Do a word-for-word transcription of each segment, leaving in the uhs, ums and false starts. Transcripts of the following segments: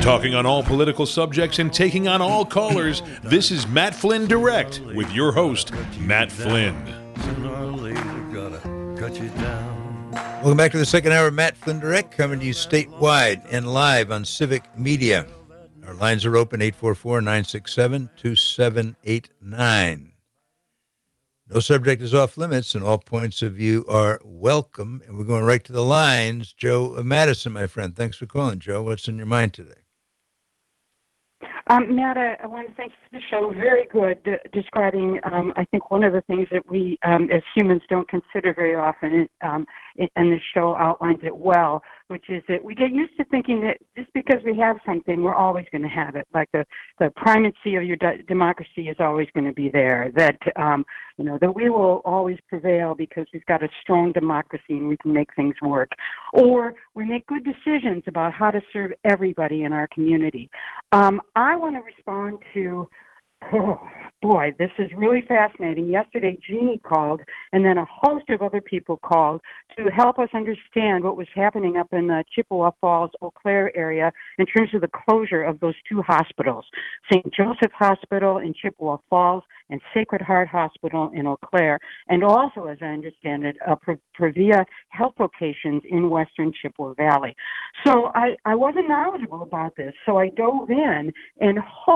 Talking on all political subjects and taking on all callers, this is Matt Flynn Direct with your host, Matt Flynn. Welcome back to the second hour of Matt Flynn Direct, coming to you statewide and live on Civic Media. Our lines are open, eight four four, nine six seven, two seven eight nine. No subject is off limits, and all points of view are welcome. And we're going right to the lines. Joe Madison, my friend, thanks for calling. Joe, what's in your mind today? Um, Matt, I, I want to thank you for the show. Very good uh, describing, um, I think, one of the things that we um, as humans don't consider very often, um, and the show outlines it well, which is that we get used to thinking that just because we have something, we're always going to have it. Like the, the primacy of your de- democracy is always going to be there, that, um, you know, that we will always prevail because we've got a strong democracy and we can make things work. Or we make good decisions about how to serve everybody in our community. Um, I want to respond to, oh, boy, this is really fascinating. Yesterday, Jeannie called, and then a host of other people called to help us understand what was happening up in the Chippewa Falls, Eau Claire area in terms of the closure of those two hospitals, Saint Joseph Hospital in Chippewa Falls and Sacred Heart Hospital in Eau Claire, and also, as I understand it, uh, Previa health locations in western Chippewa Valley. So I, I wasn't knowledgeable about this, so I dove in, and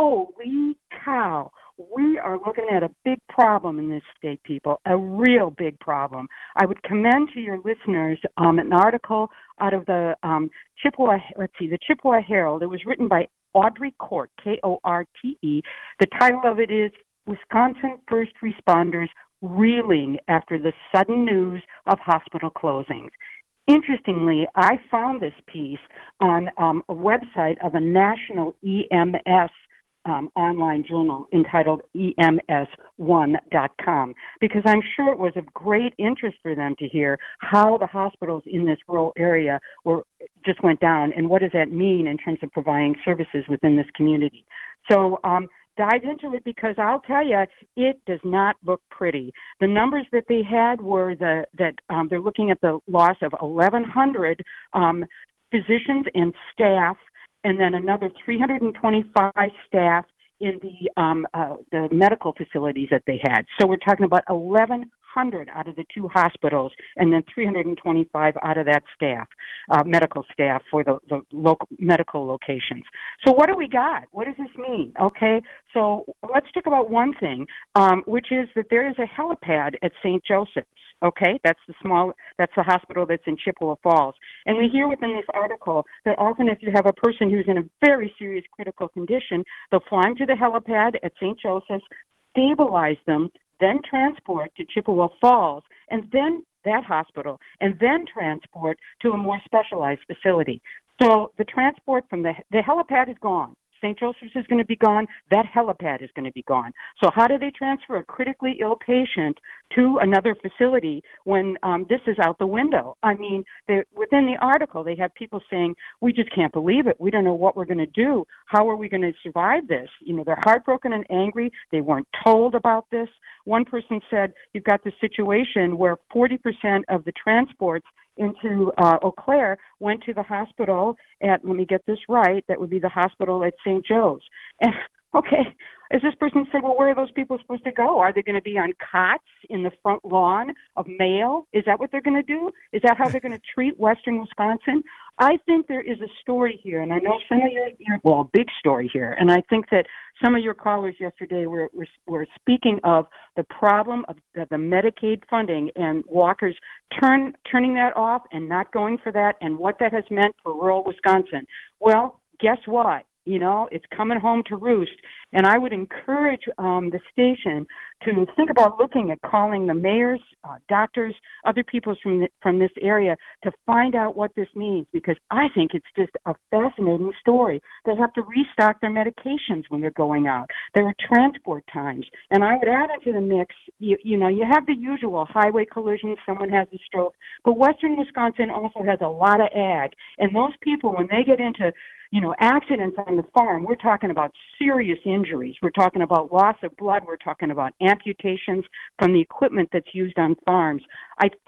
holy cow, we are looking at a big problem in this state, people, a real big problem. I would commend to your listeners um, an article out of the um, Chippewa, let's see, the Chippewa Herald. It was written by Audrey Court, K O R T E. The title of it is Wisconsin First Responders Reeling After the Sudden News of Hospital Closings. Interestingly, I found this piece on um, a website of a national E M S Um, online journal entitled E M S one dot com, because I'm sure it was of great interest for them to hear how the hospitals in this rural area were just went down, and what does that mean in terms of providing services within this community. So um, dive into it, because I'll tell you, it does not look pretty. The numbers that they had were the that um, they're looking at the loss of eleven hundred um, physicians and staff, and then another three hundred twenty-five staff in the um, uh, the medical facilities that they had. So we're talking about eleven hundred out of the two hospitals, and then three hundred twenty-five out of that staff, uh, medical staff for the, the local medical locations. So what do we got? What does this mean? Okay, so let's talk about one thing, um, which is that there is a helipad at Saint Joseph's. Okay, that's the small, that's the hospital that's in Chippewa Falls. And we hear within this article that often if you have a person who's in a very serious critical condition, they'll fly them to the helipad at Saint Joseph's, stabilize them, then transport to Chippewa Falls, and then that hospital, and then transport to a more specialized facility. So the transport from the, the helipad is gone. Saint Joseph's is going to be gone. That helipad is going to be gone. So how do they transfer a critically ill patient to another facility when um, this is out the window? I mean, within the article, they have people saying, we just can't believe it. We don't know what we're going to do. How are we going to survive this? You know, they're heartbroken and angry. They weren't told about this. One person said, you've got this situation where forty percent of the transports into uh, Eau Claire went to the hospital at, let me get this right, that would be the hospital at Saint Joe's. And, okay, as this person said, well, where are those people supposed to go? Are they going to be on cots in the front lawn of Mayo? Is that what they're going to do? Is that how they're going to treat Western Wisconsin? I think there is a story here, and I know some of your, your well, a big story here, and I think that some of your callers yesterday were, were, were speaking of the problem of the, the Medicaid funding and Walker's turn, turning that off and not going for that, and what that has meant for rural Wisconsin. Well, guess what? You know, it's coming home to roost. And I would encourage um, the station to think about looking at calling the mayors, uh, doctors, other people from the, from this area to find out what this means, because I think it's just a fascinating story. They have to restock their medications when they're going out. There are transport times. And I would add into the mix, you, you know, you have the usual highway collisions, someone has a stroke, but Western Wisconsin also has a lot of ag. And those people, when they get into you know, accidents on the farm, we're talking about serious injuries. We're talking about loss of blood. We're talking about amputations from the equipment that's used on farms. I thank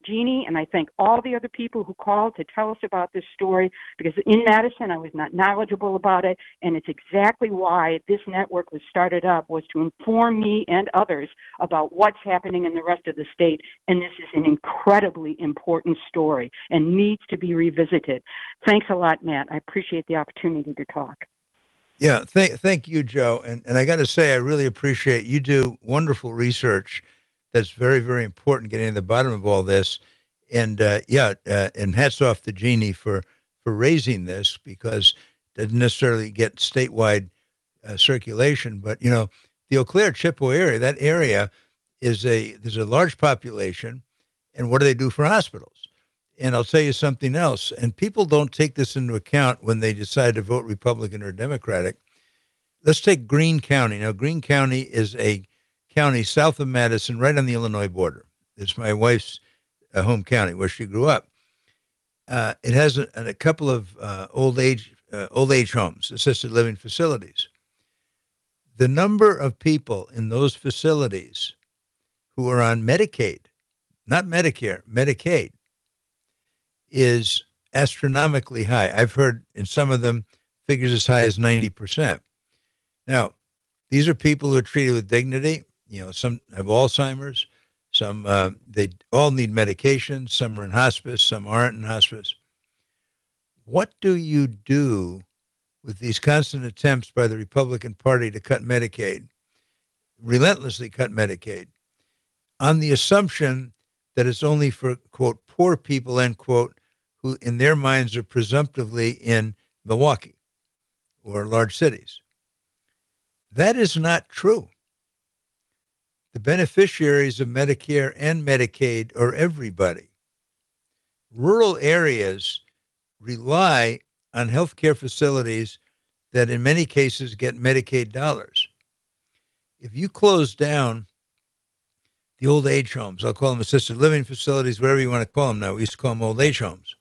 Jeannie, and I thank all the other people who called to tell us about this story, because in Madison I was not knowledgeable about it, and it's exactly why this network was started up, was to inform me and others about what's happening in the rest of the state, and this is an incredibly important story and needs to be revisited. Thanks a lot, Matt. I appreciate the opportunity to talk. Yeah, thank thank you, Joe. And and I got to say, I really appreciate you do wonderful research that's very, very important, getting to the bottom of all this. And uh, yeah, uh, and hats off to Jeannie for for raising this, because it doesn't necessarily get statewide uh, circulation. But you know, the Eau Claire Chippewa area, that area is a there's a large population, and what do they do for hospitals? And I'll tell you something else, and people don't take this into account when they decide to vote Republican or Democratic. Let's take Greene County. Now, Greene County is a county south of Madison, right on the Illinois border. It's my wife's uh, home county where she grew up. Uh, it has a, a couple of uh, old age uh, old age homes, assisted living facilities. The number of people in those facilities who are on Medicaid, not Medicare, Medicaid, is astronomically high. I've heard in some of them figures as high as ninety percent. Now, these are people who are treated with dignity. You know, some have Alzheimer's, some, uh, they all need medication, some are in hospice, some aren't in hospice. What do you do with these constant attempts by the Republican Party to cut Medicaid, relentlessly cut Medicaid, on the assumption that it's only for, quote, poor people, end quote, who in their minds are presumptively in Milwaukee or large cities? That is not true. The beneficiaries of Medicare and Medicaid are everybody. Rural areas rely on healthcare facilities that in many cases get Medicaid dollars. If you close down the old age homes, I'll call them assisted living facilities, whatever you want to call them now, we used to call them old age homes.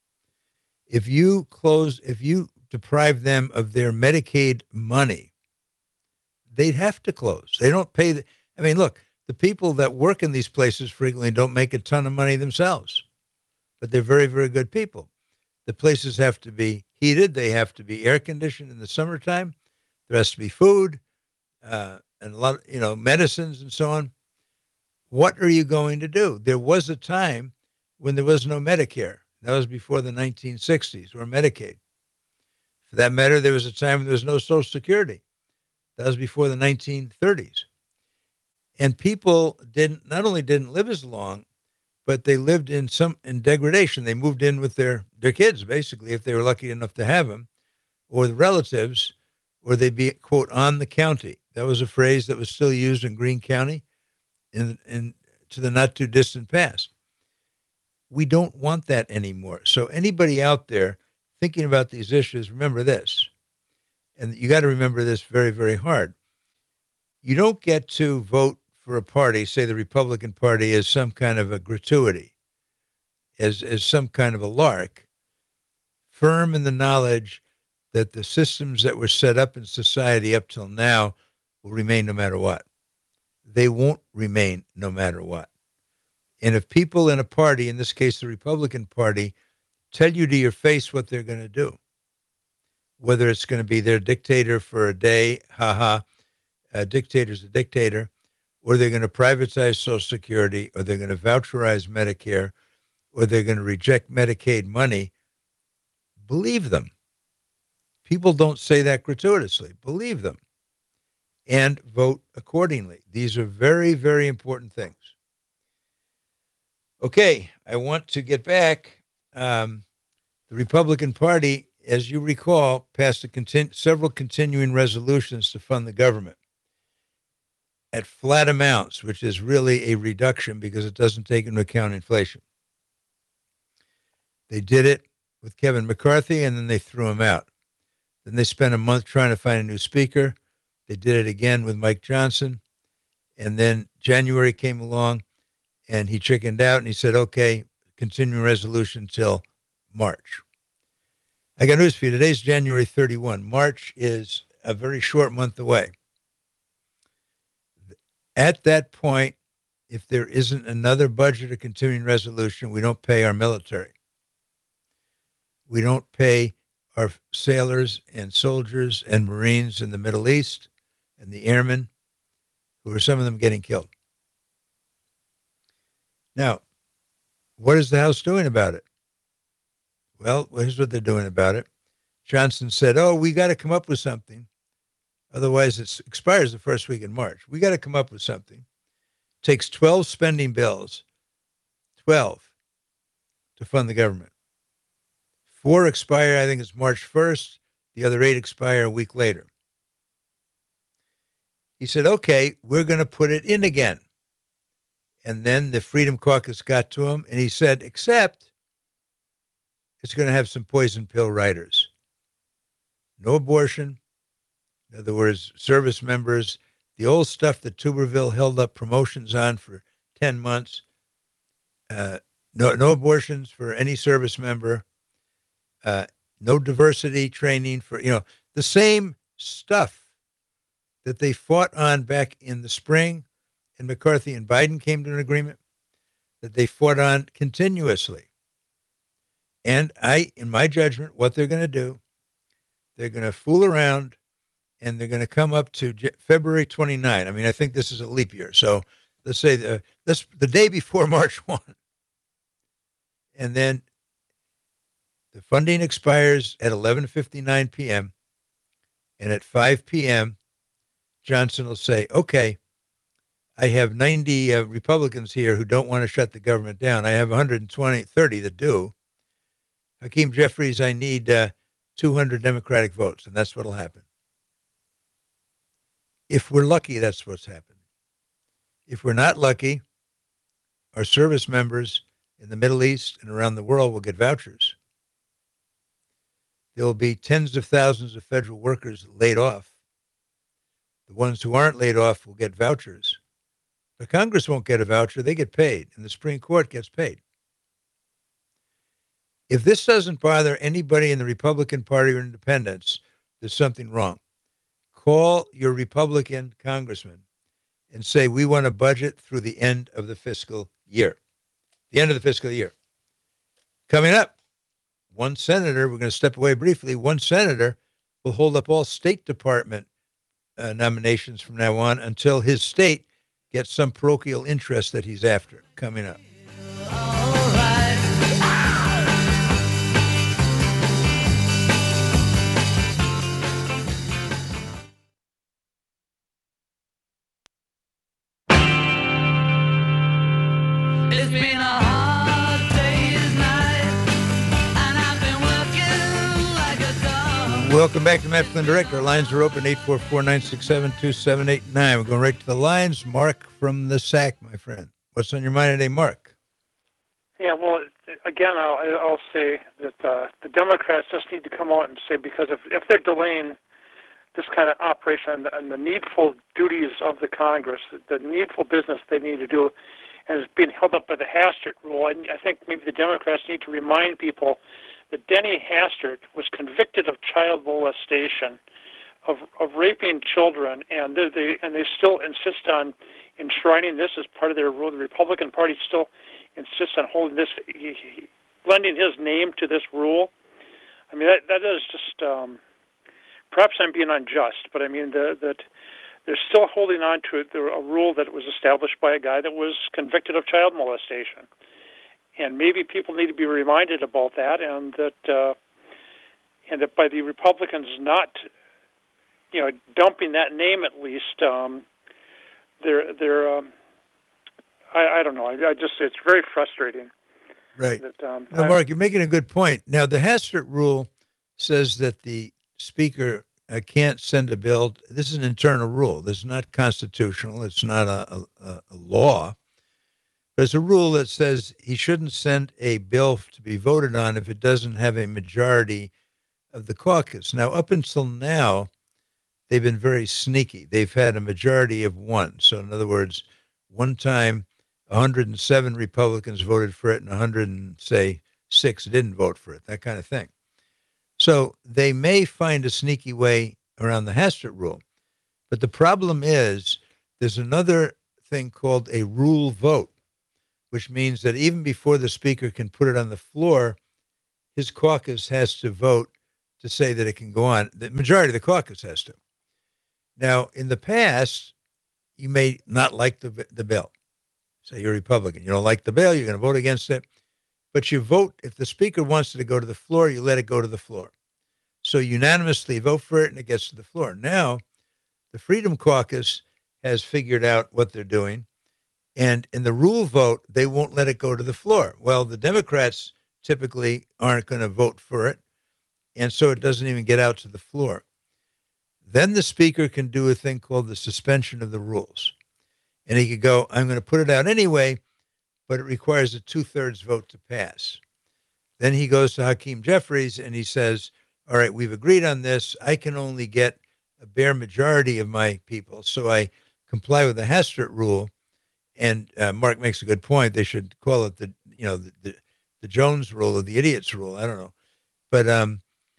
If you close, if you deprive them of their Medicaid money, they'd have to close. They don't pay the, I mean, look, the people that work in these places frequently don't make a ton of money themselves, but they're very, very good people. The places have to be heated. They have to be air conditioned in the summertime. There has to be food uh, and a lot of, you know, medicines and so on. What are you going to do? There was a time when there was no Medicare. That was before the nineteen sixties, or Medicaid. For that matter, there was a time when there was no Social Security. That was before the nineteen thirties. And people didn't, not only didn't live as long, but they lived in some, in degradation. They moved in with their, their kids, basically, if they were lucky enough to have them, or the relatives, or they'd be, quote, on the county. That was a phrase that was still used in Greene County in, in to the not too distant past. We don't want that anymore. So anybody out there thinking about these issues, remember this, and you got to remember this very, very hard. You don't get to vote for a party, say the Republican Party, as some kind of a gratuity, as, as some kind of a lark, firm in the knowledge that the systems that were set up in society up till now will remain no matter what. They won't remain no matter what. And if people in a party, in this case the Republican Party, tell you to your face what they're going to do, whether it's going to be their dictator for a day, haha, a dictator's a dictator, or they're going to privatize Social Security, or they're going to voucherize Medicare, or they're going to reject Medicaid money, believe them. People don't say that gratuitously. Believe them. And vote accordingly. These are very, very important things. Okay, I want to get back. Um, the Republican Party, as you recall, passed a continu- several continuing resolutions to fund the government at flat amounts, which is really a reduction because it doesn't take into account inflation. They did it with Kevin McCarthy, and then they threw him out. Then they spent a month trying to find a new speaker. They did it again with Mike Johnson. And then January came along, and he chickened out, and he said, okay, continuing resolution till March. I got news for you. Today's January thirty-first. March is a very short month away. At that point, if there isn't another budget or continuing resolution, we don't pay our military. We don't pay our sailors and soldiers and Marines in the Middle East and the airmen, who are some of them getting killed. Now, what is the House doing about it? Well, here's what they're doing about it. Johnson said, oh, we got to come up with something. Otherwise, it expires the first week in March. We got to come up with something. Takes twelve spending bills, twelve, to fund the government. Four expire, I think it's March first. The other eight expire a week later. He said, okay, we're going to put it in again. And then the Freedom Caucus got to him, and he said, except it's going to have some poison pill riders. No abortion. In other words, service members, the old stuff that Tuberville held up promotions on for ten months, uh, no, no abortions for any service member, uh, no diversity training for, you know, the same stuff that they fought on back in the spring, and McCarthy and Biden came to an agreement that they fought on continuously. And I, in my judgment, what they're going to do, they're going to fool around, and they're going to come up to February twenty-ninth. I mean, I think this is a leap year. So let's say the, this, the day before March first. And then the funding expires at eleven fifty-nine p.m. And at five p.m., Johnson will say, okay, I have ninety uh, Republicans here who don't want to shut the government down. I have one hundred twenty, thirty that do. Hakeem Jeffries, I need uh, two hundred Democratic votes, and that's what will happen. If we're lucky, that's what's happening. If we're not lucky, our service members in the Middle East and around the world will get vouchers. There will be tens of thousands of federal workers laid off. The ones who aren't laid off will get vouchers. But Congress won't get a voucher. They get paid, and the Supreme Court gets paid. If this doesn't bother anybody in the Republican Party or independents, there's something wrong. Call your Republican congressman and say, we want a budget through the end of the fiscal year. The end of the fiscal year. Coming up, one senator, we're going to step away briefly, one senator will hold up all State Department uh, nominations from now on until his state gets some parochial interest that he's after. Coming up. Welcome back to Matt Flynn Direct. Our lines are open, eight four four, nine six seven, two seven eight nine. We're going right to the lines. Mark from the S A C, my friend. What's on your mind today, Mark? Yeah, well, again, I'll, I'll say that uh, the Democrats just need to come out and say, because if, if they're delaying this kind of operation and the, and the needful duties of the Congress, the needful business they need to do, and it's being held up by the Hastert rule, I, I think maybe the Democrats need to remind people that Denny Hastert was convicted of child molestation, of of raping children, and they, they and they still insist on enshrining this as part of their rule. The Republican Party still insists on holding this, he, he, lending his name to this rule. I mean, that that is just um, perhaps I'm being unjust, but I mean the, that they're still holding on to it, a rule that was established by a guy that was convicted of child molestation. And maybe people need to be reminded about that, and that uh, and that by the Republicans not, you know, dumping that name at least, um, they're they're. Um, I, I don't know. I, I just it's very frustrating. Right. That, um, now, Mark, you're making a good point. Now, the Hastert rule says that the Speaker uh, can't send a bill. This is an internal rule. This is not constitutional. It's not a, a, a law. There's a rule that says he shouldn't send a bill to be voted on if it doesn't have a majority of the caucus. Now, up until now, they've been very sneaky. They've had a majority of one. So, in other words, one time, one hundred seven Republicans voted for it and one hundred, say, six didn't vote for it, that kind of thing. So they may find a sneaky way around the Hastert rule. But the problem is there's another thing called a rule vote, which means that even before the speaker can put it on the floor, his caucus has to vote to say that it can go on. The majority of the caucus has to. Now, in the past, you may not like the, the bill. Say you're a Republican. You don't like the bill. You're going to vote against it. But you vote. If the speaker wants it to go to the floor, you let it go to the floor. So unanimously vote for it, and it gets to the floor. Now, the Freedom Caucus has figured out what they're doing. And in the rule vote, they won't let it go to the floor. Well, the Democrats typically aren't going to vote for it. And so it doesn't even get out to the floor. Then the speaker can do a thing called the suspension of the rules. And he could go, I'm going to put it out anyway, but it requires a two-thirds vote to pass. Then he goes to Hakeem Jeffries and he says, all right, we've agreed on this. I can only get a bare majority of my people, so I comply with the Hastert rule. And uh, Mark makes a good point. They should call it the, you know, the, the, the Jones rule or the idiot's rule. I don't know. But um,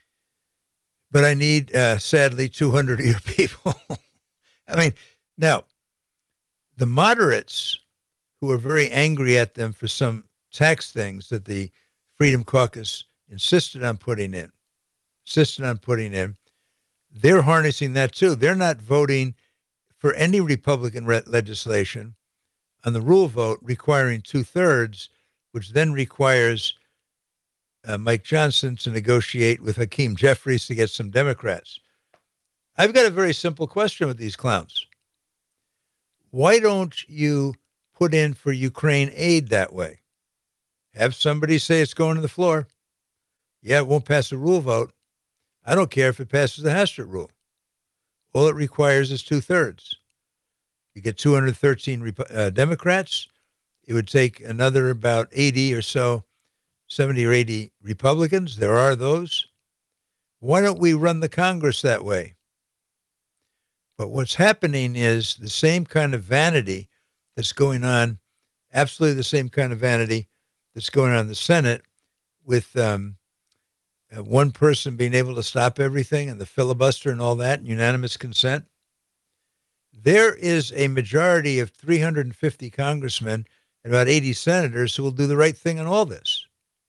but I need, uh, sadly, two hundred of your people. I mean, now, the moderates who are very angry at them for some tax things that the Freedom Caucus insisted on putting in, insisted on putting in, they're harnessing that too. They're not voting for any Republican re- legislation on the rule vote requiring two-thirds, which then requires uh, Mike Johnson to negotiate with Hakeem Jeffries to get some Democrats. I've got a very simple question with these clowns. Why don't you put in for Ukraine aid that way? Have somebody say it's going to the floor. Yeah, it won't pass the rule vote. I don't care if it passes the Hastert rule. All it requires is two-thirds. You get two hundred thirteen uh, Democrats. It would take another about eighty or so, seventy or eighty Republicans. There are those. Why don't we run the Congress that way? But what's happening is the same kind of vanity that's going on, absolutely the same kind of vanity that's going on in the Senate with um, uh, one person being able to stop everything and the filibuster and all that, and unanimous consent. There is a majority of three hundred fifty congressmen and about eighty senators who will do the right thing on all this.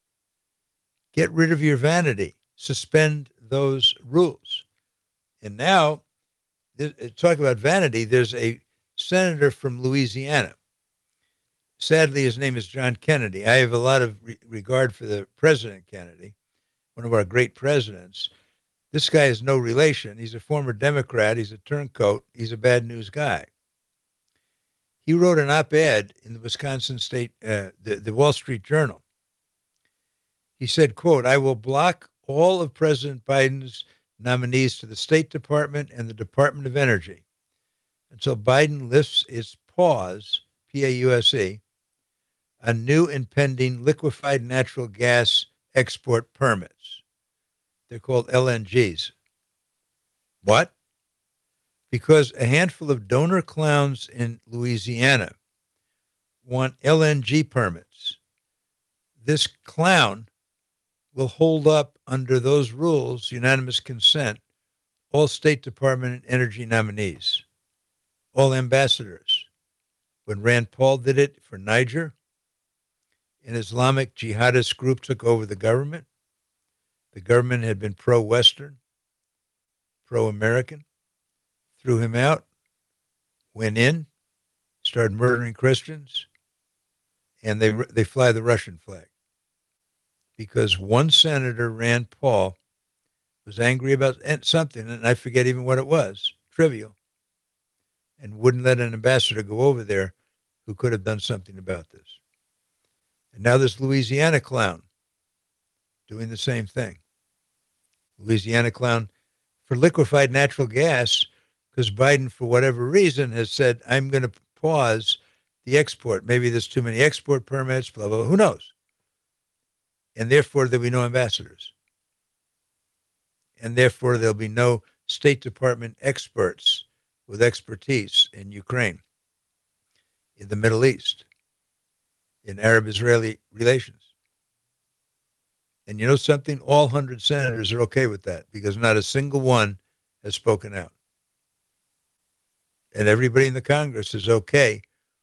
Get rid of your vanity. Suspend those rules. And now, talk about vanity, there's a senator from Louisiana. Sadly, his name is John Kennedy. I have a lot of re- regard for the President Kennedy, one of our great presidents. This guy is no relation. He's a former Democrat. He's a turncoat. He's a bad news guy. He wrote an op-ed in the Wisconsin State, uh, the, the Wall Street Journal. He said, quote, I will block all of President Biden's nominees to the State Department and the Department of Energy until Biden lifts its pause, P A U S E, on new and pending liquefied natural gas export permits. They're called L N Gs. What? Because a handful of donor clowns in Louisiana want L N G permits. This clown will hold up under those rules, unanimous consent, all State Department and Energy nominees, all ambassadors. When Rand Paul did it for Niger, an Islamic jihadist group took over the government. The government had been pro-Western, pro-American, threw him out, went in, started murdering Christians, and they they fly the Russian flag. Because one senator, Rand Paul, was angry about something, and I forget even what it was, trivial, and wouldn't let an ambassador go over there who could have done something about this. And now this Louisiana clown doing the same thing. Louisiana clown for liquefied natural gas, because Biden, for whatever reason, has said, I'm going to pause the export. Maybe there's too many export permits, blah, blah, blah. Who knows? And therefore, there'll be no ambassadors. And therefore, there'll be no State Department experts with expertise in Ukraine, in the Middle East, in Arab-Israeli relations. And you know something? All one hundred senators are okay with that because not a single one has spoken out. And everybody in the Congress is okay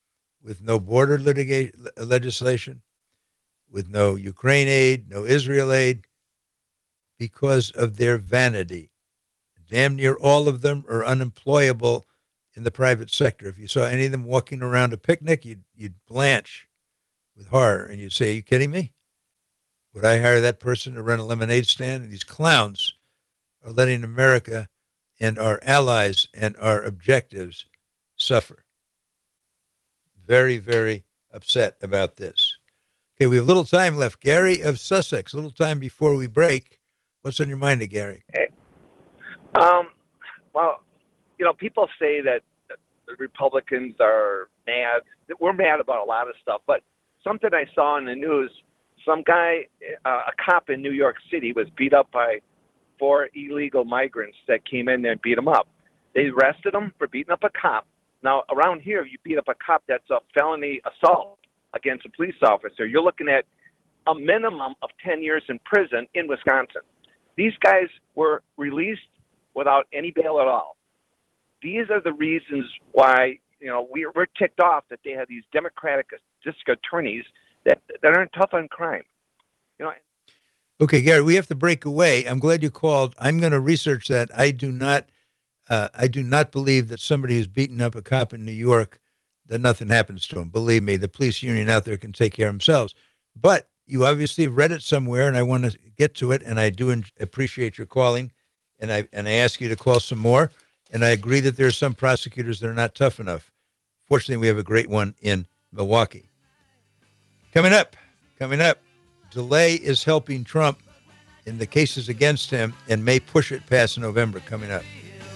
with no border litigation legislation, with no Ukraine aid, no Israel aid, because of their vanity. Damn near all of them are unemployable in the private sector. If you saw any of them walking around a picnic, you'd, you'd blanch with horror, and you'd say, are you kidding me? Would I hire that person to run a lemonade stand? And these clowns are letting America and our allies and our objectives suffer. Very, very upset about this. Okay, we have little time left. Gary of Sussex, a little time before we break. What's on your mind, Gary? Hey. Um, well, you know, people say that the Republicans are mad. We're mad about a lot of stuff, but something I saw in the news, some guy, uh, a cop in New York City was beat up by four illegal migrants that came in there and beat him up. They arrested him for beating up a cop. Now, around here, you beat up a cop, that's a felony assault against a police officer. You're looking at a minimum of ten years in prison in Wisconsin. These guys were released without any bail at all. These are the reasons why, you know, we're, we're ticked off that they have these Democratic district attorneys that, that aren't tough on crime. You know. Okay, Gary, we have to break away. I'm glad you called. I'm going to research that. I do not, uh, I do not believe that somebody who's beaten up a cop in New York, that nothing happens to him. Believe me, the police union out there can take care of themselves. But you obviously read it somewhere, and I want to get to it. And I do in- appreciate your calling, and I and I ask you to call some more. And I agree that there are some prosecutors that are not tough enough. Fortunately, we have a great one in Milwaukee. Coming up, coming up. Delay is helping Trump in the cases against him and may push it past November. Coming up.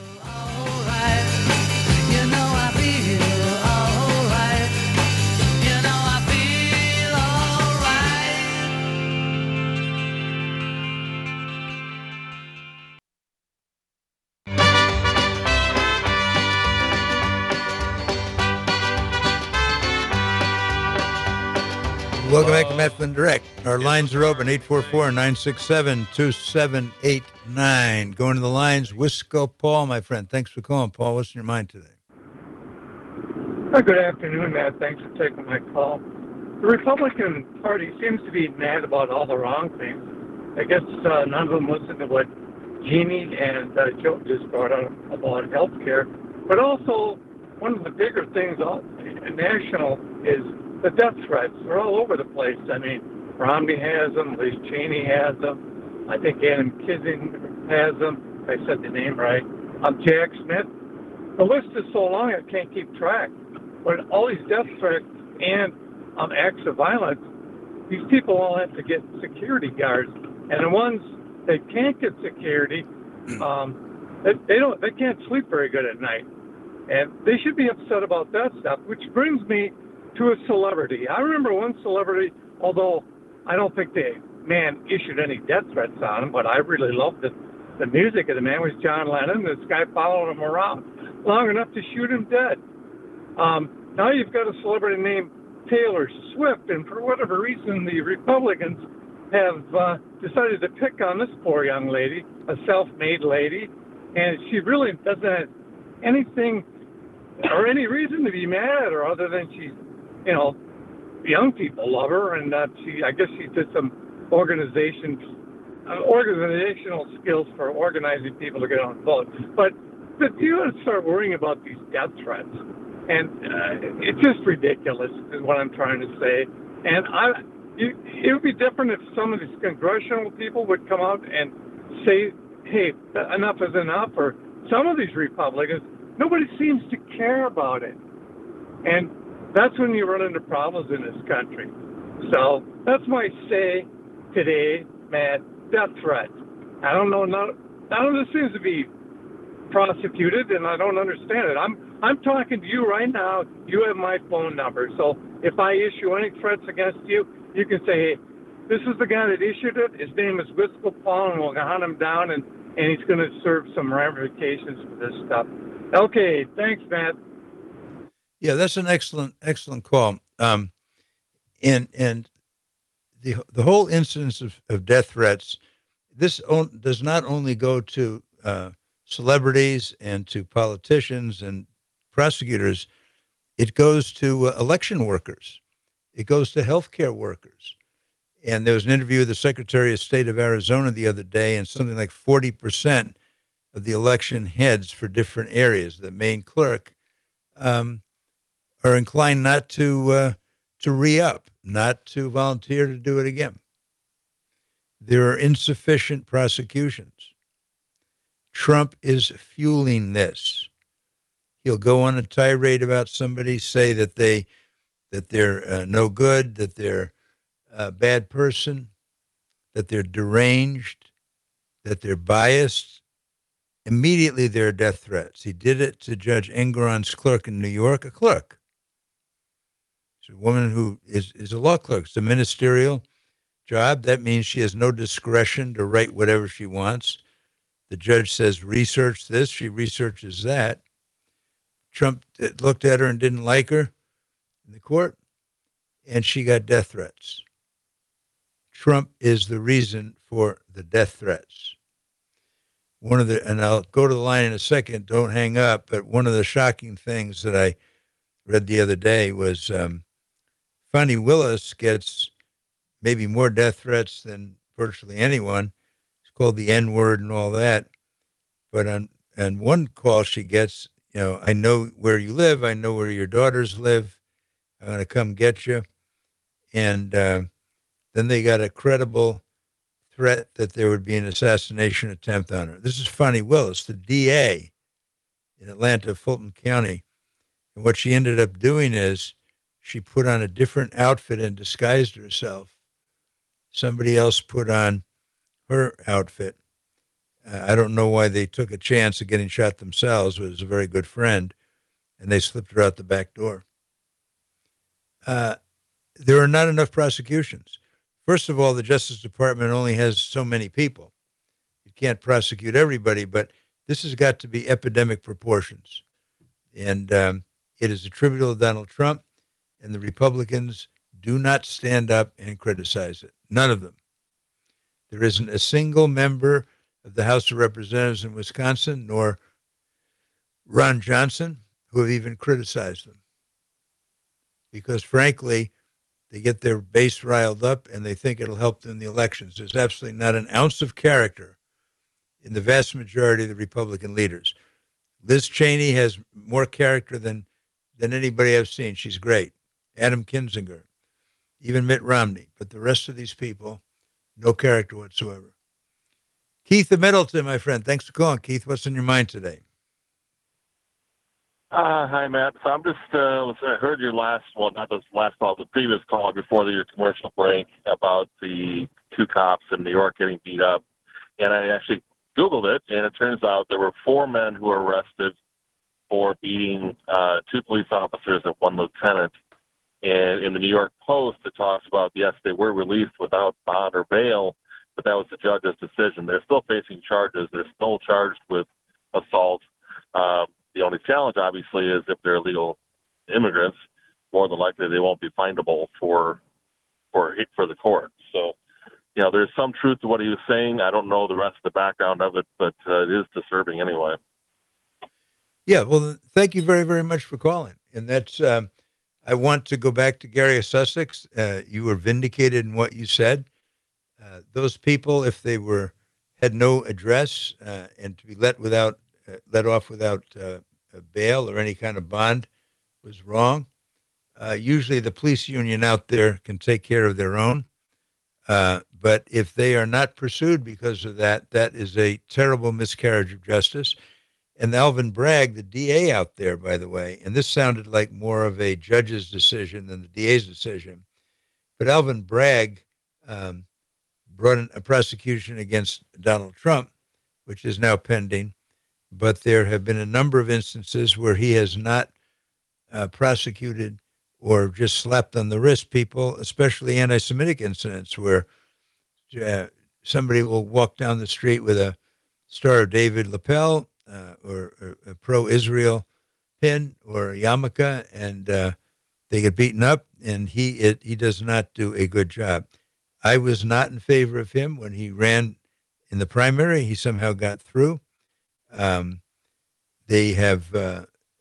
Welcome back to Matt Flynn Direct. Our lines are open, eight four four, nine six seven, two seven eight nine. Going to the lines, Wisco Paul, my friend. Thanks for calling, Paul. What's in your mind today? Well, good afternoon, Matt. Thanks for taking my call. The Republican Party seems to be mad about all the wrong things. I guess uh, none of them listen to what Jeannie and uh, Joe just brought up about health care. But also, one of the bigger things uh, national is the death threats. They're all over the place. I mean, Romney has them, Liz Cheney has them, I think Adam Kinzinger has them, if I said the name right, um, Jack Smith. The list is so long I can't keep track. But all these death threats and um, acts of violence, these people all have to get security guards. And the ones that can't get security, um, they, they don't, they can't sleep very good at night. And they should be upset about that stuff, which brings me to a celebrity. I remember one celebrity, although I don't think the man issued any death threats on him, but I really loved the, the music of the man, was John Lennon. This guy followed him around long enough to shoot him dead. Um, now you've got a celebrity named Taylor Swift, and for whatever reason, the Republicans have uh, decided to pick on this poor young lady, a self-made lady, and she really doesn't have anything or any reason to be mad at her other than she's, you know, young people love her, and uh, she, I guess she did some organization, uh, organizational skills for organizing people to get on the vote. But, but you got to start worrying about these death threats, and uh, it's just ridiculous, is what I'm trying to say. And I, you, it would be different if some of these congressional people would come out and say, "Hey, enough is enough," or some of these Republicans. Nobody seems to care about it, and that's when you run into problems in this country. So that's my say today, Matt. Death threat. I don't know. Not, none of this seems to be prosecuted, and I don't understand it. I'm I'm talking to you right now. You have my phone number. So if I issue any threats against you, you can say, "Hey, this is the guy that issued it. His name is Wisco Paul, and we'll hunt him down, and, and he's going to serve some ramifications for this stuff." Okay. Thanks, Matt. Yeah, that's an excellent, excellent call. Um, and and the the whole incidence of, of death threats, this on, does not only go to uh, celebrities and to politicians and prosecutors. It goes to uh, election workers. It goes to healthcare workers. And there was an interview with the Secretary of State of Arizona the other day, and something like forty percent of the election heads for different areas, the main clerk, um, are inclined not to uh, to re-up, not to volunteer to do it again. There are insufficient prosecutions. Trump is fueling this. He'll go on a tirade about somebody, say that they that they're uh, no good, that they're a bad person, that they're deranged, that they're biased. Immediately there are death threats. He did it to Judge Engoron's clerk in New York, a clerk. It's a woman who is, is a law clerk. It's a ministerial job. That means she has no discretion to write whatever she wants. The judge says, research this. She researches that. Trump looked at her and didn't like her in the court, and she got death threats. Trump is the reason for the death threats. One of the, and I'll go to the line in a second, don't hang up, but one of the shocking things that I read the other day was um, Fani Willis gets maybe more death threats than virtually anyone. It's called the N-word and all that. But on, on one call she gets, you know, I know where you live. I know where your daughters live. I'm going to come get you. And uh, then they got a credible threat that there would be an assassination attempt on her. This is Fani Willis, the D A in Atlanta, Fulton County. And what she ended up doing is she put on a different outfit and disguised herself. Somebody else put on her outfit. Uh, I don't know why they took a chance of getting shot themselves, but it was a very good friend, and they slipped her out the back door. Uh, there are not enough prosecutions. First of all, the Justice Department only has so many people. You can't prosecute everybody, but this has got to be epidemic proportions. And um, it is attributable to Donald Trump, and the Republicans do not stand up and criticize it. None of them. There isn't a single member of the House of Representatives in Wisconsin, nor Ron Johnson, who have even criticized them. Because frankly, they get their base riled up and they think it'll help them in the elections. There's absolutely not an ounce of character in the vast majority of the Republican leaders. Liz Cheney has more character than, than anybody I've seen. She's great. Adam Kinzinger, even Mitt Romney. But the rest of these people, no character whatsoever. Keith of Middleton, my friend. Thanks for calling, Keith. What's on your mind today? Uh, hi, Matt. So I'm just, uh, I heard your last, well, not this last call, the previous call before the, your commercial break about the two cops in New York getting beat up. And I actually Googled it, and it turns out there were four men who were arrested for beating uh, two police officers and one lieutenant. And in the New York Post, it talks about, yes, they were released without bond or bail, but that was the judge's decision. They're still facing charges. They're still charged with assault. Um, The only challenge, obviously, is if they're illegal immigrants, more than likely they won't be findable for for for the court. So, you know, there's some truth to what he was saying. I don't know the rest of the background of it, but uh, it is disturbing anyway. Yeah, well, thank you very, very much for calling. And that's, um, I want to go back to Gary of Sussex. Uh, you were vindicated in what you said. Uh, those people, if they were had no address uh, and to be let without uh, let off without uh, a bail or any kind of bond was wrong. Uh, usually the police union out there can take care of their own. Uh, but if they are not pursued because of that, that is a terrible miscarriage of justice. And Alvin Bragg, the D A out there, by the way, and this sounded like more of a judge's decision than the D A's decision, but Alvin Bragg um, brought in a prosecution against Donald Trump, which is now pending. But there have been a number of instances where he has not uh, prosecuted or just slapped on the wrist people, especially anti-Semitic incidents where uh, somebody will walk down the street with a Star of David lapel uh, or, or a pro-Israel pin or a yarmulke, and uh, they get beaten up, and he it, he does not do a good job. I was not in favor of him when he ran in the primary. He somehow got through. Um, they have uh,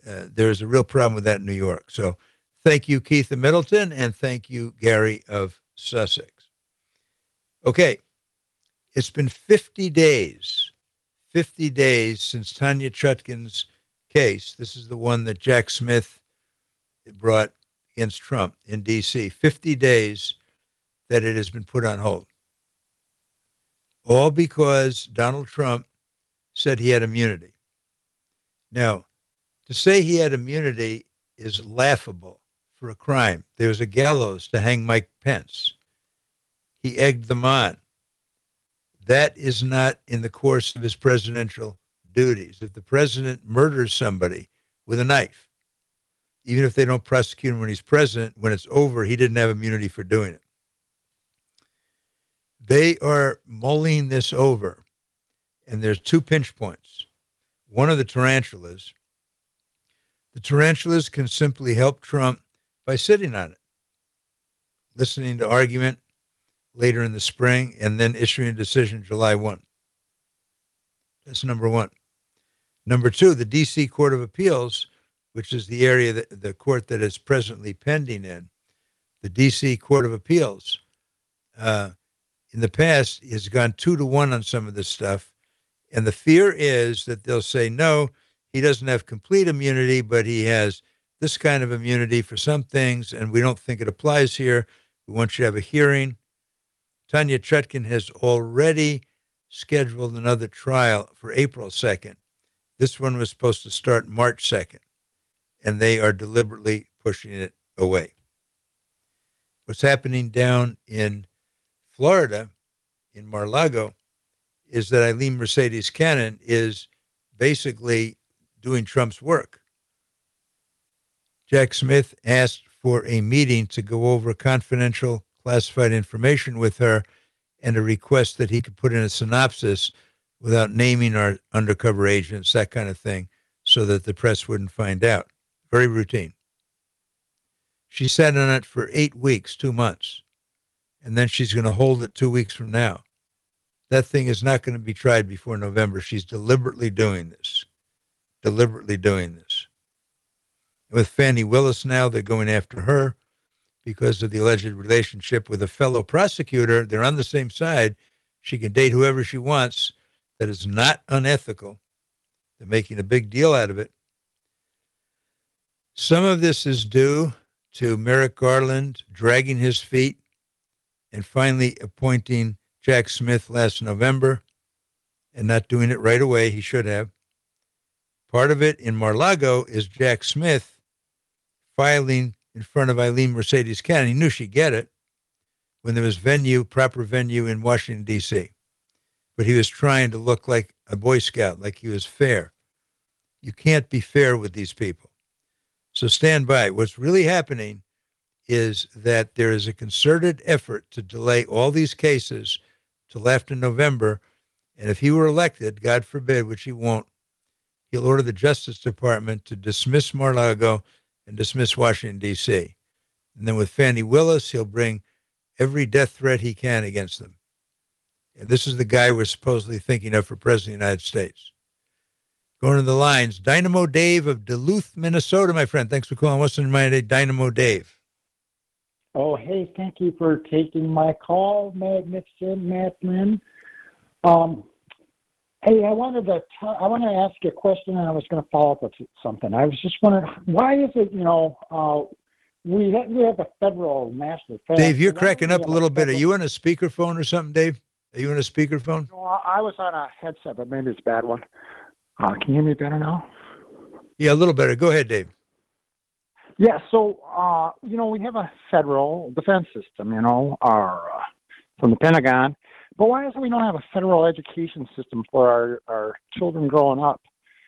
uh, there's a real problem with that in New York. So thank you, Keith of Middleton, and thank you, Gary of Sussex. Okay, it's been fifty days, fifty days since Tanya Chutkan's case. This is the one that Jack Smith brought against Trump in D C. fifty days that it has been put on hold. All because Donald Trump said he had immunity. Now, to say he had immunity is laughable for a crime. There was a gallows to hang Mike Pence. He egged them on. That is not in the course of his presidential duties. If the president murders somebody with a knife, even if they don't prosecute him when he's president, when it's over, he didn't have immunity for doing it. They are mulling this over, and there's two pinch points. One of the tarantulas. The tarantulas can simply help Trump by sitting on it, listening to argument later in the spring, and then issuing a decision July first. That's number one. Number two, the D C Court of Appeals, which is the area, that the court that is presently pending in, the D C Court of Appeals, uh, in the past has gone two to one on some of this stuff. And the fear is that they'll say, no, he doesn't have complete immunity, but he has this kind of immunity for some things, and we don't think it applies here. We want you to have a hearing. Tanya Chutkan has already scheduled another trial for April second. This one was supposed to start March second, and they are deliberately pushing it away. What's happening down in Florida, in Mar-a-Lago, is that Eileen Mercedes Cannon is basically doing Trump's work. Jack Smith asked for a meeting to go over confidential classified information with her and a request that he could put in a synopsis without naming our undercover agents, that kind of thing, so that the press wouldn't find out. Very routine. She sat on it for eight weeks, two months, and then she's going to hold it two weeks from now. That thing is not going to be tried before November. She's deliberately doing this, deliberately doing this. With Fannie Willis now, they're going after her because of the alleged relationship with a fellow prosecutor. They're on the same side. She can date whoever she wants. That is not unethical. They're making a big deal out of it. Some of this is due to Merrick Garland dragging his feet and finally appointing Jack Smith last November and not doing it right away. He should have. Part of it in Mar-a-Lago is Jack Smith filing in front of Eileen Mercedes Cannon. He knew she'd get it when there was venue, proper venue in Washington, D C. But he was trying to look like a Boy Scout, like he was fair. You can't be fair with these people. So stand by. What's really happening is that there is a concerted effort to delay all these cases till after November. And if he were elected, God forbid, which he won't, he'll order the Justice Department to dismiss Mar-a-Lago and dismiss Washington, D C. And then with Fannie Willis, he'll bring every death threat he can against them. And this is the guy we're supposedly thinking of for President of the United States. Going to the lines, Dynamo Dave of Duluth, Minnesota, my friend. Thanks for calling. What's in my day, Dynamo Dave? Oh, hey, thank you for taking my call, Magnificent Matt Flynn. Um, hey, I wanted to t- I want to ask you a question, and I was going to follow up with something. I was just wondering, why is it, you know, uh, we have, we have a federal national fast. Dave, you're cracking up a little bit. Are you on a speakerphone or something, Dave? Are you on a speakerphone? No, I was on a headset, but maybe it's a bad one. Uh, can you hear me better now? Yeah, a little better. Go ahead, Dave. Yeah, so, uh, you know, we have a federal defense system, you know, our, uh, from the Pentagon. But why is it we don't have a federal education system for our, our children growing up?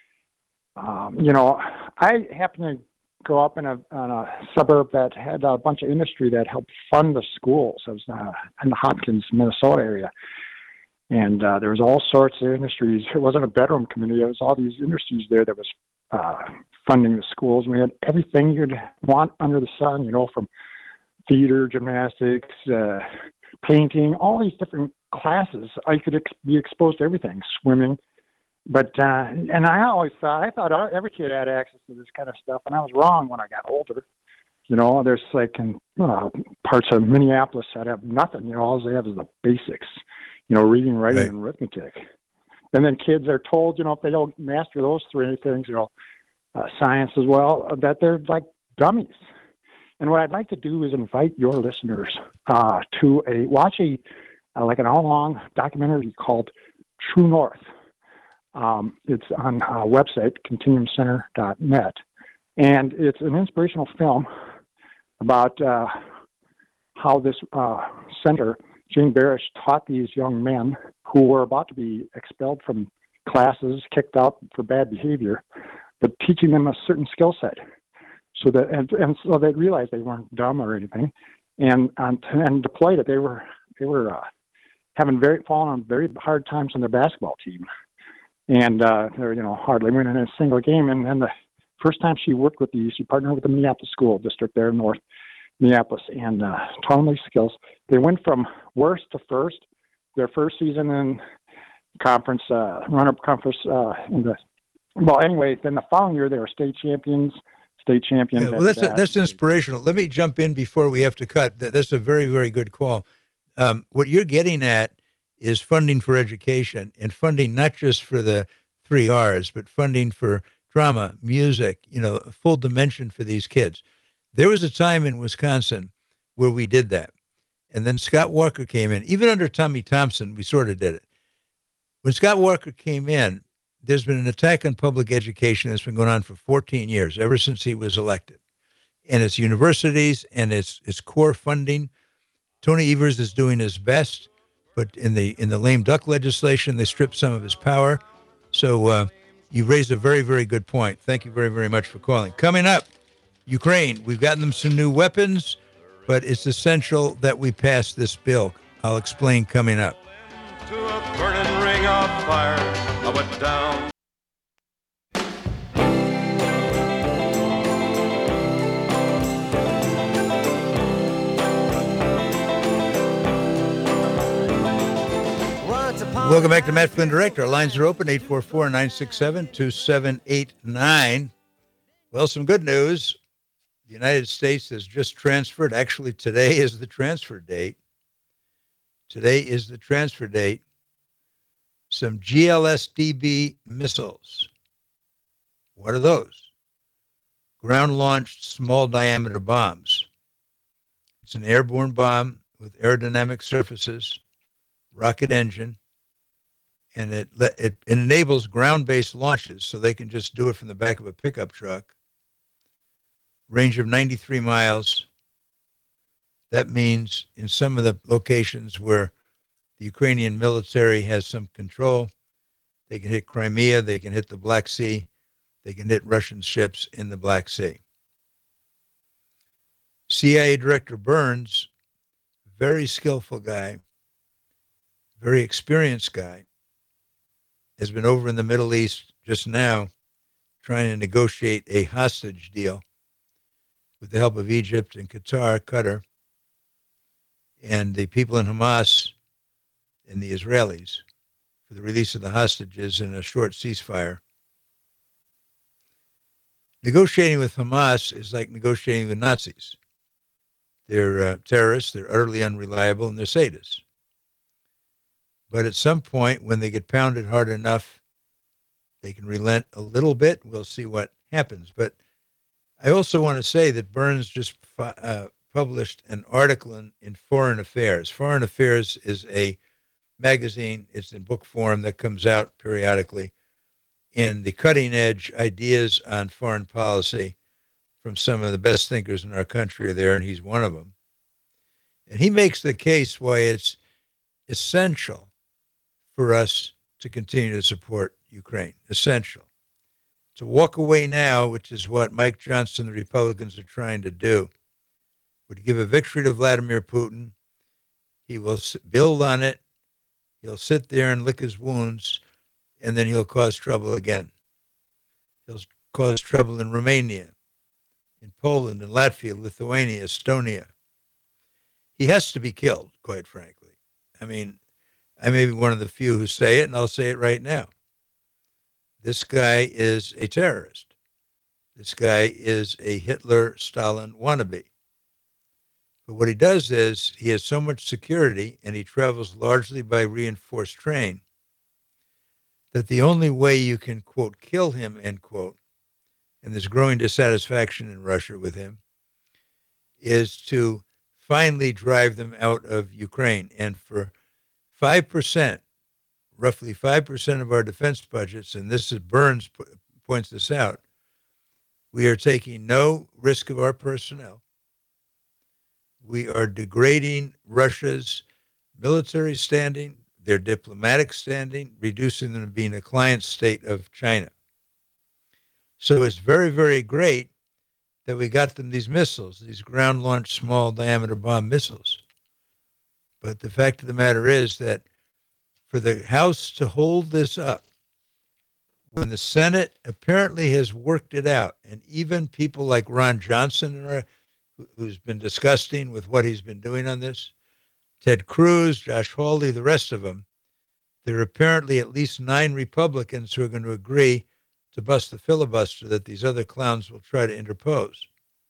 Um, you know, I happen to grow up in a, in a suburb that had a bunch of industry that helped fund the schools. I was uh, in the Hopkins, Minnesota area. And uh, there was all sorts of industries. It wasn't a bedroom community. It was all these industries there that was uh, funding the schools. We had everything you'd want under the sun, you know, from theater, gymnastics, uh, painting, all these different classes. I could ex- be exposed to everything, swimming. but uh, and I always thought I thought every kid had access to this kind of stuff, and I was wrong when I got older. You know, there's like in uh, parts of Minneapolis that have nothing. You know, all they have is the basics. You know, reading, writing, Right. and arithmetic. And then kids are told, you know, if they don't master those three things, you know, uh, science as well, that they're like dummies. And what I'd like to do is invite your listeners uh, to a watch a uh, like an hour-long documentary called True North. Um, it's on our website, continuum center dot net, and it's an inspirational film about uh, how this uh, center, Jane Barish, taught these young men who were about to be expelled from classes, kicked out for bad behavior, but teaching them a certain skill set, so that and, and so they realized they weren't dumb or anything, and and, and deployed it. They were they were uh, having very fallen on very hard times on their basketball team, and uh, they're you know hardly winning a single game. And then the first time she worked with these, she partnered with the Minneapolis School District there in North Minneapolis and uh, taught them these skills. They went from worst to first. Their first season in conference, uh, run-up conference uh, in the well. Anyway, then the following year they were state champions. State champions. Yeah, well, that's that. that's inspirational. Let me jump in before we have to cut. That, that's a very, very good call. Um, what you're getting at is funding for education, and funding not just for the three R's, but funding for drama, music, you know, a full dimension for these kids. There was a time in Wisconsin where we did that. And then Scott Walker came in. Even under Tommy Thompson, we sort of did it. When Scott Walker came in, there's been an attack on public education that's been going on for fourteen years, ever since he was elected. And it's universities and it's it's core funding. Tony Evers is doing his best, but in the in the lame duck legislation, they stripped some of his power. So uh, you raised a very, very good point. Thank you very, very much for calling. Coming up, Ukraine. We've gotten them some new weapons, but it's essential that we pass this bill. I'll explain coming up. To a burning ring of fire, I went down. Welcome back to Matt Flynn Direct. Our lines are open, eight four four, nine six seven, two seven eight nine. Well, some good news. The United States has just transferred. Actually, today is the transfer date. Today is the transfer date. Some G L S D B missiles. What are those? Ground-launched small-diameter bombs. It's an airborne bomb with aerodynamic surfaces, rocket engine, and it, it, it enables ground-based launches, so they can just do it from the back of a pickup truck. Range of ninety-three miles. That means in some of the locations where the Ukrainian military has some control, they can hit Crimea, they can hit the Black Sea, they can hit Russian ships in the Black Sea. C I A Director Burns, very skillful guy, very experienced guy, has been over in the Middle East just now trying to negotiate a hostage deal with the help of Egypt and Qatar, Qatar, and the people in Hamas and the Israelis for the release of the hostages in a short ceasefire. Negotiating with Hamas is like negotiating with Nazis. They're uh, terrorists, they're utterly unreliable, and they're sadists. But at some point, when they get pounded hard enough, they can relent a little bit. We'll see what happens. But I also want to say that Burns just uh, published an article in, in Foreign Affairs. Foreign Affairs is a magazine. It's in book form that comes out periodically. And the cutting edge ideas on foreign policy from some of the best thinkers in our country are there, and he's one of them. And he makes the case why it's essential for us to continue to support Ukraine. Essential. To walk away now, which is what Mike Johnson and the Republicans are trying to do, would give a victory to Vladimir Putin. He will build on it. He'll sit there and lick his wounds, and then he'll cause trouble again. He'll cause trouble in Romania, in Poland, in Latvia, Lithuania, Estonia. He has to be killed, quite frankly. I mean, I may be one of the few who say it, and I'll say it right now. This guy is a terrorist. This guy is a Hitler Stalin wannabe. But what he does is he has so much security and he travels largely by reinforced train that the only way you can, quote, kill him, end quote, and there's growing dissatisfaction in Russia with him, is to finally drive them out of Ukraine. And for five percent, roughly five percent of our defense budgets, and this is Burns points this out, we are taking no risk of our personnel. We are degrading Russia's military standing, their diplomatic standing, reducing them to being a client state of China. So it's very, very great that we got them these missiles, these ground-launched small diameter bomb missiles. But the fact of the matter is that for the House to hold this up, when the Senate apparently has worked it out, and even people like Ron Johnson, who's been disgusting with what he's been doing on this, Ted Cruz, Josh Hawley, the rest of them, there are apparently at least nine Republicans who are going to agree to bust the filibuster that these other clowns will try to interpose.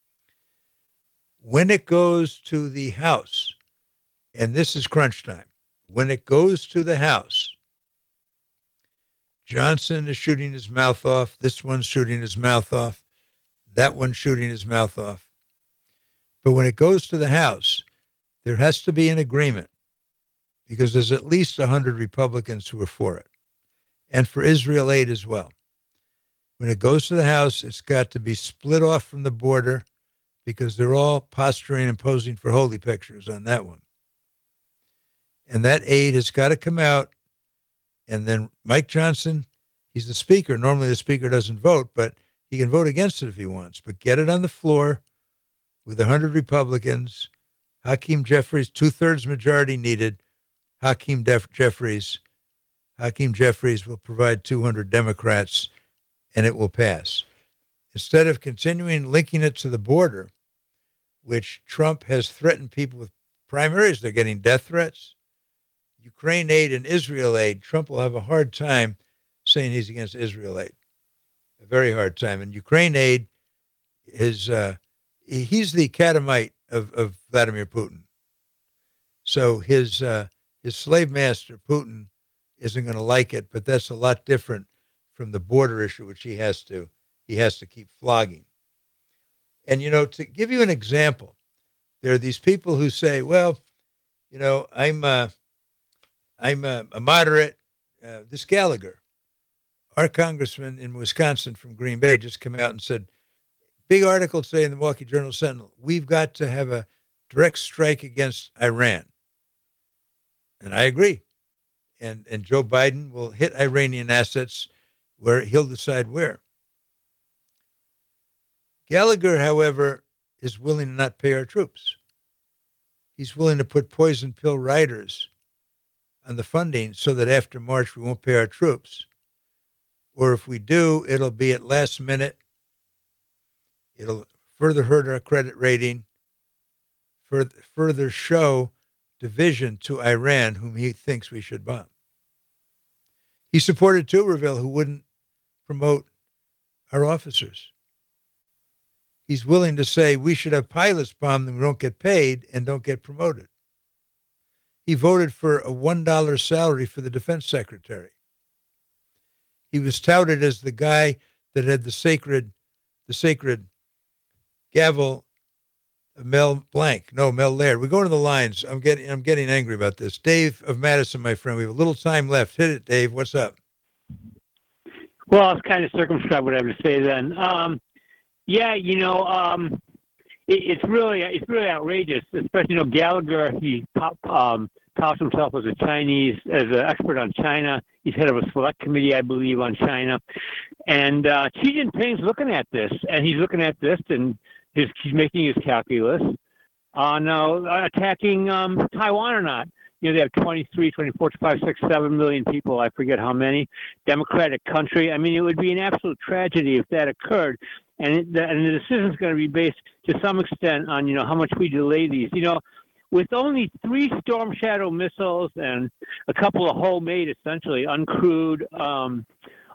When it goes to the House, and this is crunch time, when it goes to the House, Johnson is shooting his mouth off, this one's shooting his mouth off, that one's shooting his mouth off. But when it goes to the House, there has to be an agreement because there's at least one hundred Republicans who are for it, and for Israel aid as well. When it goes to the House, it's got to be split off from the border because they're all posturing and posing for holy pictures on that one. And that aid has got to come out. And then Mike Johnson, he's the speaker. Normally the speaker doesn't vote, but he can vote against it if he wants. But get it on the floor with one hundred Republicans. Hakeem Jeffries, two-thirds majority needed. Hakeem Def- Jeffries, Hakeem Jeffries will provide two hundred Democrats, and it will pass. Instead of continuing linking it to the border, which Trump has threatened people with primaries, they're getting death threats. Ukraine aid and Israel aid, Trump will have a hard time saying he's against Israel aid. A very hard time. And Ukraine aid is, uh, he's the catamite of, of Vladimir Putin. So his uh, his slave master, Putin, isn't going to like it, but that's a lot different from the border issue, which he has to he has to keep flogging. And, you know, to give you an example, there are these people who say, well, you know, I'm uh, I'm a, a moderate. Uh, this Gallagher, our congressman in Wisconsin from Green Bay, just came out and said, big article today in the Milwaukee Journal Sentinel, we've got to have a direct strike against Iran. And I agree. And and Joe Biden will hit Iranian assets where he'll decide where. Gallagher, however, is willing to not pay our troops. He's willing to put poison pill riders on the funding so that after March we won't pay our troops. Or if we do, it'll be at last minute. It'll further hurt our credit rating, further, further show division to Iran, whom he thinks we should bomb. He supported Tuberville, who wouldn't promote our officers. He's willing to say we should have pilots bomb them who don't get paid and don't get promoted. He voted for a one dollar salary for the defense secretary. He was touted as the guy that had the sacred, the sacred gavel of Mel Blanc. No, Mel Laird. We're going to the lines. I'm getting, I'm getting angry about this. Dave of Madison, my friend. We have a little time left. Hit it, Dave. What's up? Well, I was kind of circumscribed what I have to say then. Um, yeah, you know, um, it, it's really, it's really outrageous. Especially, you know, Gallagher. He um, touts himself as a Chinese, as an expert on China. He's head of a select committee, I believe, on China. And uh, Xi Jinping's looking at this, and he's looking at this, and his, he's making his calculus on uh, attacking um, Taiwan or not. You know, they have twenty-three, twenty-four, twenty-five, six, seven million people. I forget how many. Democratic country. I mean, it would be an absolute tragedy if that occurred. And, it, the, and the decision is going to be based to some extent on, you know, how much we delay these. You know, with only three Storm Shadow missiles and a couple of homemade, essentially uncrewed, um,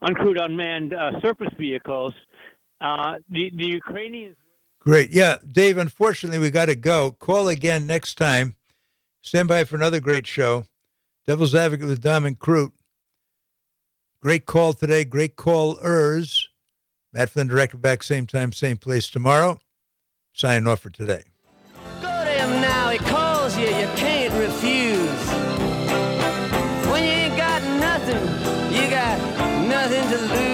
uncrewed unmanned uh, surface vehicles. Uh, the, the Ukrainians. Great. Yeah, Dave, unfortunately, we got to go. Call again next time. Stand by for another great show. Devil's Advocate with Dom and Crute. Great call today. Great callers. Matt Flynn, Director, back same time, same place tomorrow. Signing off for today. Go to him now. He calls you. You can't refuse. When you ain't got nothing, you got nothing to lose.